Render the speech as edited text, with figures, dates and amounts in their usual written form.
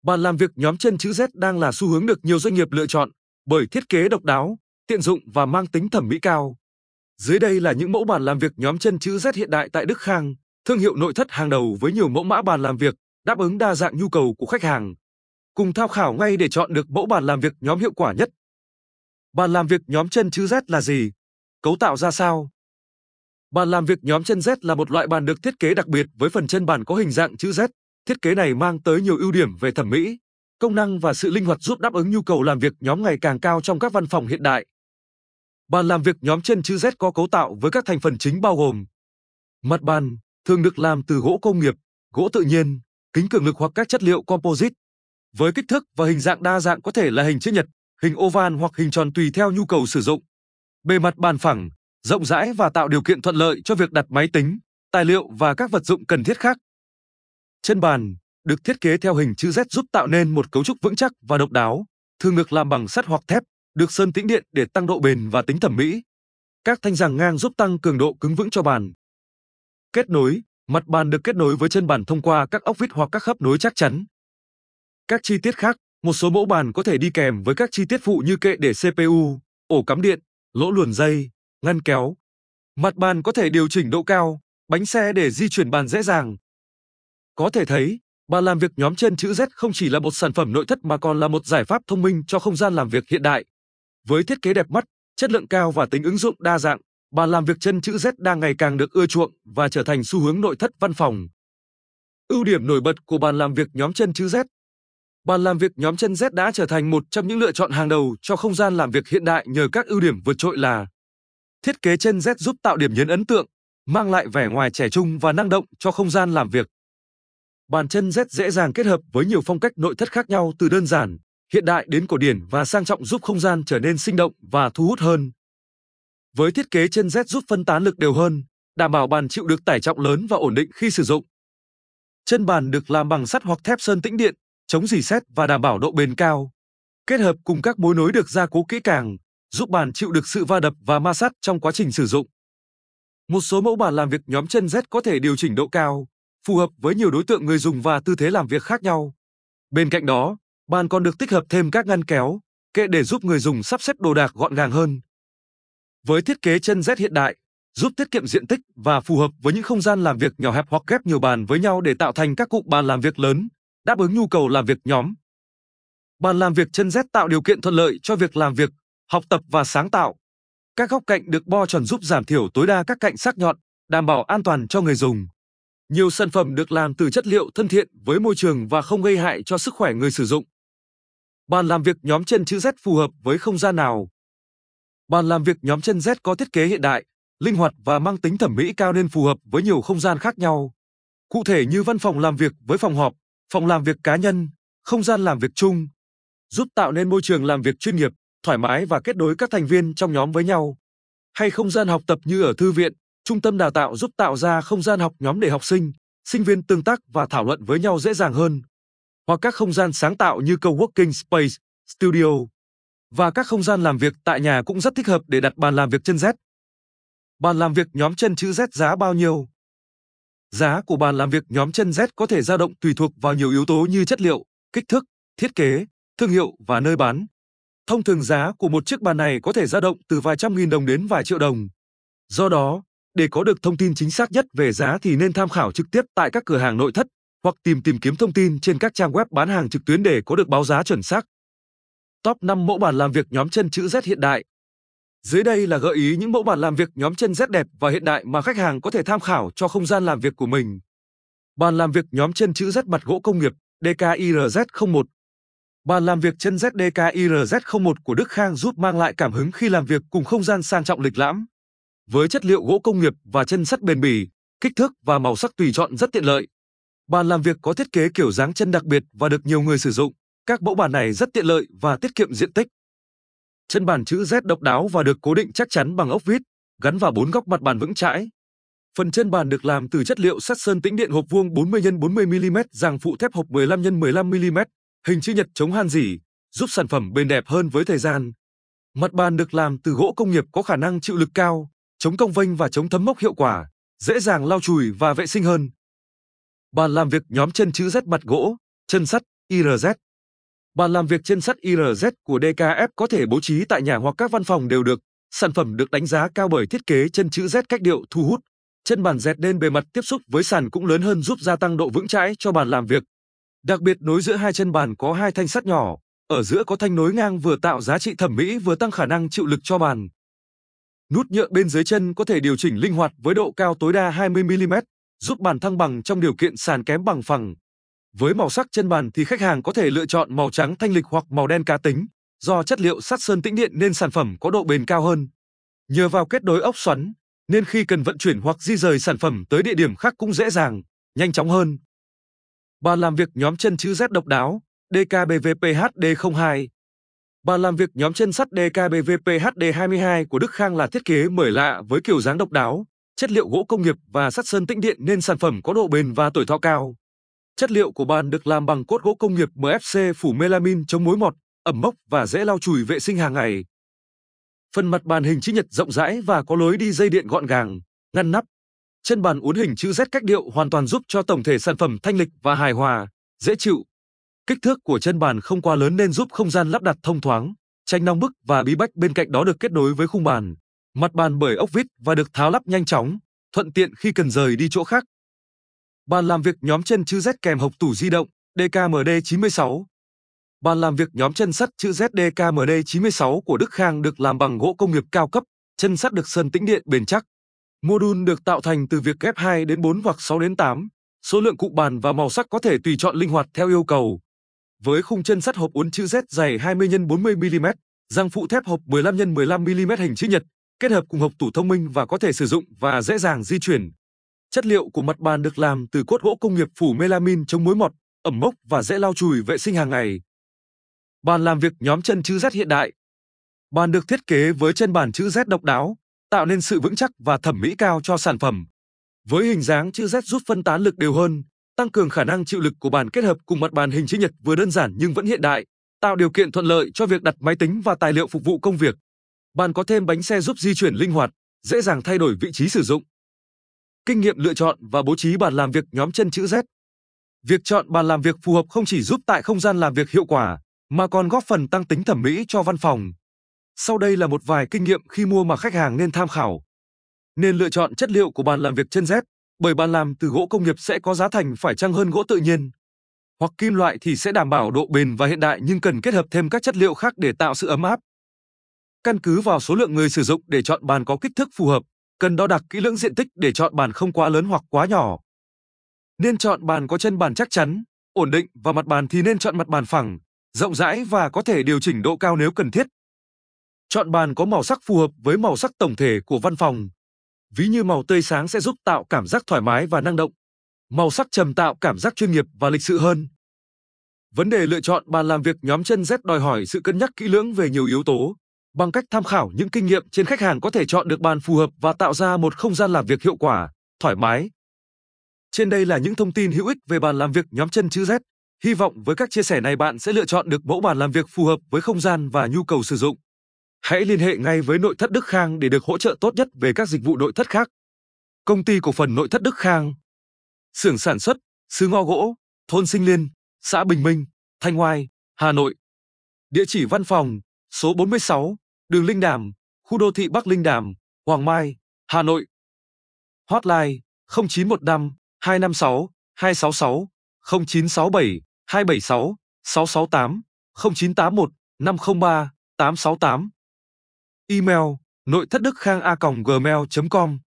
Bàn làm việc nhóm chân chữ Z đang là xu hướng được nhiều doanh nghiệp lựa chọn bởi thiết kế độc đáo, tiện dụng và mang tính thẩm mỹ cao. Dưới đây là những mẫu bàn làm việc nhóm chân chữ Z hiện đại tại Đức Khang, thương hiệu nội thất hàng đầu với nhiều mẫu mã bàn làm việc đáp ứng đa dạng nhu cầu của khách hàng. Cùng tham khảo ngay để chọn được mẫu bàn làm việc nhóm hiệu quả nhất. Bàn làm việc nhóm chân chữ Z là gì? Cấu tạo ra sao? Bàn làm việc nhóm chân Z là một loại bàn được thiết kế đặc biệt với phần chân bàn có hình dạng chữ Z. Thiết kế này mang tới nhiều ưu điểm về thẩm mỹ, công năng và sự linh hoạt giúp đáp ứng nhu cầu làm việc nhóm ngày càng cao trong các văn phòng hiện đại. Bàn làm việc nhóm chân chữ Z có cấu tạo với các thành phần chính bao gồm: mặt bàn thường được làm từ gỗ công nghiệp, gỗ tự nhiên, kính cường lực hoặc các chất liệu composite. Với kích thước và hình dạng đa dạng có thể là hình chữ nhật, hình oval hoặc hình tròn tùy theo nhu cầu sử dụng. Bề mặt bàn phẳng, rộng rãi và tạo điều kiện thuận lợi cho việc đặt máy tính, tài liệu và các vật dụng cần thiết khác. Chân bàn được thiết kế theo hình chữ Z giúp tạo nên một cấu trúc vững chắc và độc đáo, thường được làm bằng sắt hoặc thép, được sơn tĩnh điện để tăng độ bền và tính thẩm mỹ. Các thanh giằng ngang giúp tăng cường độ cứng vững cho bàn. Kết nối, mặt bàn được kết nối với chân bàn thông qua các ốc vít hoặc các khớp nối chắc chắn. Các chi tiết khác, một số mẫu bàn có thể đi kèm với các chi tiết phụ như kệ để CPU, ổ cắm điện, lỗ luồn dây, ngăn kéo. Mặt bàn có thể điều chỉnh độ cao, bánh xe để di chuyển bàn dễ dàng. Có thể thấy, bàn làm việc nhóm chân chữ Z không chỉ là một sản phẩm nội thất mà còn là một giải pháp thông minh cho không gian làm việc hiện đại. Với thiết kế đẹp mắt, chất lượng cao và tính ứng dụng đa dạng, bàn làm việc chân chữ Z đang ngày càng được ưa chuộng và trở thành xu hướng nội thất văn phòng. Ưu điểm nổi bật của bàn làm việc nhóm chân chữ Z. Bàn làm việc nhóm chân Z đã trở thành một trong những lựa chọn hàng đầu cho không gian làm việc hiện đại nhờ các ưu điểm vượt trội là: thiết kế chân Z giúp tạo điểm nhấn ấn tượng, mang lại vẻ ngoài trẻ trung và năng động cho không gian làm việc. Bàn chân Z dễ dàng kết hợp với nhiều phong cách nội thất khác nhau từ đơn giản, hiện đại đến cổ điển và sang trọng giúp không gian trở nên sinh động và thu hút hơn. Với thiết kế chân Z giúp phân tán lực đều hơn, đảm bảo bàn chịu được tải trọng lớn và ổn định khi sử dụng. Chân bàn được làm bằng sắt hoặc thép sơn tĩnh điện, chống rỉ sét và đảm bảo độ bền cao. Kết hợp cùng các mối nối được gia cố kỹ càng, giúp bàn chịu được sự va đập và ma sát trong quá trình sử dụng. Một số mẫu bàn làm việc nhóm chân Z có thể điều chỉnh độ cao, phù hợp với nhiều đối tượng người dùng và tư thế làm việc khác nhau. Bên cạnh đó, bàn còn được tích hợp thêm các ngăn kéo, kệ để giúp người dùng sắp xếp đồ đạc gọn gàng hơn. Với thiết kế chân Z hiện đại, giúp tiết kiệm diện tích và phù hợp với những không gian làm việc nhỏ hẹp hoặc ghép nhiều bàn với nhau để tạo thành các cụm bàn làm việc lớn, đáp ứng nhu cầu làm việc nhóm. Bàn làm việc chân Z tạo điều kiện thuận lợi cho việc làm việc, học tập và sáng tạo. Các góc cạnh được bo tròn giúp giảm thiểu tối đa các cạnh sắc nhọn, đảm bảo an toàn cho người dùng. Nhiều sản phẩm được làm từ chất liệu thân thiện với môi trường và không gây hại cho sức khỏe người sử dụng. Bàn làm việc nhóm chân chữ Z phù hợp với không gian nào? Bàn làm việc nhóm chân Z có thiết kế hiện đại, linh hoạt và mang tính thẩm mỹ cao nên phù hợp với nhiều không gian khác nhau. Cụ thể như văn phòng làm việc với phòng họp, phòng làm việc cá nhân, không gian làm việc chung, giúp tạo nên môi trường làm việc chuyên nghiệp, thoải mái và kết nối các thành viên trong nhóm với nhau. Hay không gian học tập như ở thư viện, trung tâm đào tạo giúp tạo ra không gian học nhóm để học sinh, sinh viên tương tác và thảo luận với nhau dễ dàng hơn. Hoặc các không gian sáng tạo như coworking space, studio. Và các không gian làm việc tại nhà cũng rất thích hợp để đặt bàn làm việc chân Z. Bàn làm việc nhóm chân chữ Z giá bao nhiêu? Giá của bàn làm việc nhóm chân Z có thể dao động tùy thuộc vào nhiều yếu tố như chất liệu, kích thước, thiết kế, thương hiệu và nơi bán. Thông thường giá của một chiếc bàn này có thể dao động từ vài trăm nghìn đồng đến vài triệu đồng. Do đó, để có được thông tin chính xác nhất về giá thì nên tham khảo trực tiếp tại các cửa hàng nội thất hoặc tìm kiếm thông tin trên các trang web bán hàng trực tuyến để có được báo giá chuẩn xác. Top 5 mẫu bàn làm việc nhóm chân chữ Z hiện đại. Dưới đây là gợi ý những mẫu bàn làm việc nhóm chân Z đẹp và hiện đại mà khách hàng có thể tham khảo cho không gian làm việc của mình. Bàn làm việc nhóm chân chữ Z mặt gỗ công nghiệp DKIRZ01. Bàn làm việc chân Z DKIRZ01 của Đức Khang giúp mang lại cảm hứng khi làm việc cùng không gian sang trọng lịch lãm. Với chất liệu gỗ công nghiệp và chân sắt bền bỉ, kích thước và màu sắc tùy chọn rất tiện lợi. Bàn làm việc có thiết kế kiểu dáng chân đặc biệt và được nhiều người sử dụng. Các mẫu bàn này rất tiện lợi và tiết kiệm diện tích. Chân bàn chữ Z độc đáo và được cố định chắc chắn bằng ốc vít, gắn vào 4 góc mặt bàn vững chãi. Phần chân bàn được làm từ chất liệu sắt sơn tĩnh điện hộp vuông 40 x 40 mm, giàng phụ thép hộp 15 x 15 mm, hình chữ nhật chống han rỉ, giúp sản phẩm bền đẹp hơn với thời gian. Mặt bàn được làm từ gỗ công nghiệp có khả năng chịu lực cao, chống cong vênh và chống thấm mốc hiệu quả, dễ dàng lau chùi và vệ sinh hơn. Bàn làm việc nhóm chân chữ Z mặt gỗ, chân sắt, IRZ. Bàn làm việc chân sắt IRZ của DKF có thể bố trí tại nhà hoặc các văn phòng đều được. Sản phẩm được đánh giá cao bởi thiết kế chân chữ Z cách điệu thu hút. Chân bàn dẹt nên bề mặt tiếp xúc với sàn cũng lớn hơn giúp gia tăng độ vững chãi cho bàn làm việc. Đặc biệt nối giữa hai chân bàn có hai thanh sắt nhỏ, ở giữa có thanh nối ngang vừa tạo giá trị thẩm mỹ vừa tăng khả năng chịu lực cho bàn. Nút nhựa bên dưới chân có thể điều chỉnh linh hoạt với độ cao tối đa 20 mm, giúp bàn thăng bằng trong điều kiện sàn kém bằng phẳng. Với màu sắc chân bàn thì khách hàng có thể lựa chọn màu trắng thanh lịch hoặc màu đen cá tính, do chất liệu sắt sơn tĩnh điện nên sản phẩm có độ bền cao hơn. Nhờ vào kết nối ốc xoắn, nên khi cần vận chuyển hoặc di rời sản phẩm tới địa điểm khác cũng dễ dàng, nhanh chóng hơn. Bàn làm việc nhóm chân chữ Z độc đáo, DKBVP HD02. Bàn làm việc nhóm chân sắt DKBVP HD22 của Đức Khang là thiết kế mới lạ với kiểu dáng độc đáo, chất liệu gỗ công nghiệp và sắt sơn tĩnh điện nên sản phẩm có độ bền và tuổi thọ cao. Chất liệu của bàn được làm bằng cốt gỗ công nghiệp MFC phủ melamin chống mối mọt, ẩm mốc và dễ lau chùi vệ sinh hàng ngày. Phần mặt bàn hình chữ nhật rộng rãi và có lối đi dây điện gọn gàng, ngăn nắp. Chân bàn uốn hình chữ Z cách điệu hoàn toàn giúp cho tổng thể sản phẩm thanh lịch và hài hòa, dễ chịu. Kích thước của chân bàn không quá lớn nên giúp không gian lắp đặt thông thoáng, tránh nóng bức và bí bách, bên cạnh đó được kết nối với khung bàn, mặt bàn bởi ốc vít và được tháo lắp nhanh chóng, thuận tiện khi cần rời đi chỗ khác. Bàn làm việc nhóm chân chữ Z kèm hộc tủ di động DKMD96. Bàn làm việc nhóm chân sắt chữ Z DKMD96 của Đức Khang được làm bằng gỗ công nghiệp cao cấp, chân sắt được sơn tĩnh điện bền chắc. Module được tạo thành từ việc ghép 2 đến 4 hoặc 6 đến 8. Số lượng cụm bàn và màu sắc có thể tùy chọn linh hoạt theo yêu cầu. Với khung chân sắt hộp uốn chữ Z dày 20 x 40 mm, răng phụ thép hộp 15 x 15 mm hình chữ nhật, kết hợp cùng hộc tủ thông minh và có thể sử dụng và dễ dàng di chuyển. Chất liệu của mặt bàn được làm từ cốt gỗ công nghiệp phủ melamin chống mối mọt, ẩm mốc và dễ lau chùi vệ sinh hàng ngày. Bàn làm việc nhóm chân chữ Z hiện đại. Bàn được thiết kế với chân bàn chữ Z độc đáo, tạo nên sự vững chắc và thẩm mỹ cao cho sản phẩm. Với hình dáng chữ Z giúp phân tán lực đều hơn, tăng cường khả năng chịu lực của bàn kết hợp cùng mặt bàn hình chữ nhật vừa đơn giản nhưng vẫn hiện đại, tạo điều kiện thuận lợi cho việc đặt máy tính và tài liệu phục vụ công việc. Bàn có thêm bánh xe giúp di chuyển linh hoạt, dễ dàng thay đổi vị trí sử dụng. Kinh nghiệm lựa chọn và bố trí bàn làm việc nhóm chân chữ Z. Việc chọn bàn làm việc phù hợp không chỉ giúp tại không gian làm việc hiệu quả, mà còn góp phần tăng tính thẩm mỹ cho văn phòng. Sau đây là một vài kinh nghiệm khi mua mà khách hàng nên tham khảo. Nên lựa chọn chất liệu của bàn làm việc chân Z, bởi bàn làm từ gỗ công nghiệp sẽ có giá thành phải chăng hơn gỗ tự nhiên. Hoặc kim loại thì sẽ đảm bảo độ bền và hiện đại nhưng cần kết hợp thêm các chất liệu khác để tạo sự ấm áp. Căn cứ vào số lượng người sử dụng để chọn bàn có kích thước phù hợp, cần đo đạc kỹ lưỡng diện tích để chọn bàn không quá lớn hoặc quá nhỏ. Nên chọn bàn có chân bàn chắc chắn, ổn định và mặt bàn thì nên chọn mặt bàn phẳng, rộng rãi và có thể điều chỉnh độ cao nếu cần thiết. Chọn bàn có màu sắc phù hợp với màu sắc tổng thể của văn phòng. Ví như màu tươi sáng sẽ giúp tạo cảm giác thoải mái và năng động. Màu sắc trầm tạo cảm giác chuyên nghiệp và lịch sự hơn. Vấn đề lựa chọn bàn làm việc nhóm chân Z đòi hỏi sự cân nhắc kỹ lưỡng về nhiều yếu tố. Bằng cách tham khảo những kinh nghiệm trên, khách hàng có thể chọn được bàn phù hợp và tạo ra một không gian làm việc hiệu quả, thoải mái. Trên đây là những thông tin hữu ích về bàn làm việc nhóm chân chữ Z. Hy vọng với các chia sẻ này bạn sẽ lựa chọn được mẫu bàn làm việc phù hợp với không gian và nhu cầu sử dụng. Hãy liên hệ ngay với Nội thất Đức Khang để được hỗ trợ tốt nhất về các dịch vụ nội thất khác. Công ty cổ phần Nội thất Đức Khang. Xưởng sản xuất, xứ Ngo Gỗ, thôn Sinh Liên, xã Bình Minh, Thanh Oai, Hà Nội. Địa chỉ văn phòng, số 46, đường Linh Đàm, khu đô thị Bắc Linh Đàm, Hoàng Mai, Hà Nội. Hotline 0915 256 266, 0967 276 668, 0981 503 868. Email: noithotdứkkhang@gmail.com